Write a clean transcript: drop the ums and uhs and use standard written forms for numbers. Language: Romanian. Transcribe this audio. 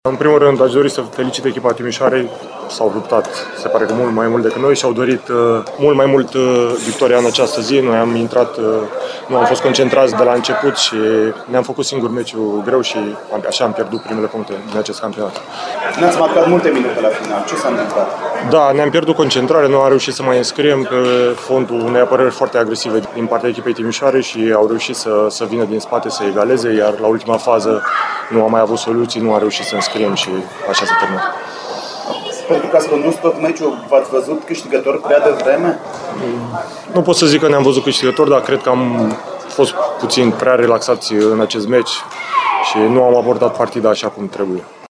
În primul rând, aș dori să felicit echipa Timișoarei. S-au luptat, se pare că mult mai mult decât noi și au dorit mult mai mult victoria în această zi. Noi am intrat, nu am fost concentrați de la început și ne-am făcut singur meciul greu și așa am pierdut primele puncte din acest campionat. Ne-ați marcat multe minute la final. Ce s-a întâmplat? Da, ne-am pierdut concentrare, nu am reușit să mai înscriem pe fondul unei apărări foarte agresive din partea echipei Timișoare și au reușit să vină din spate să egaleze, iar la ultima fază nu am mai avut soluții, nu am reușit să înscriem și așa s-a terminat. Pentru că ați condus tot meciul, v-ați văzut câștigător prea devreme? Nu pot să zic că ne-am văzut câștigător, dar cred că am fost puțin prea relaxați în acest meci și nu am abordat partida așa cum trebuie.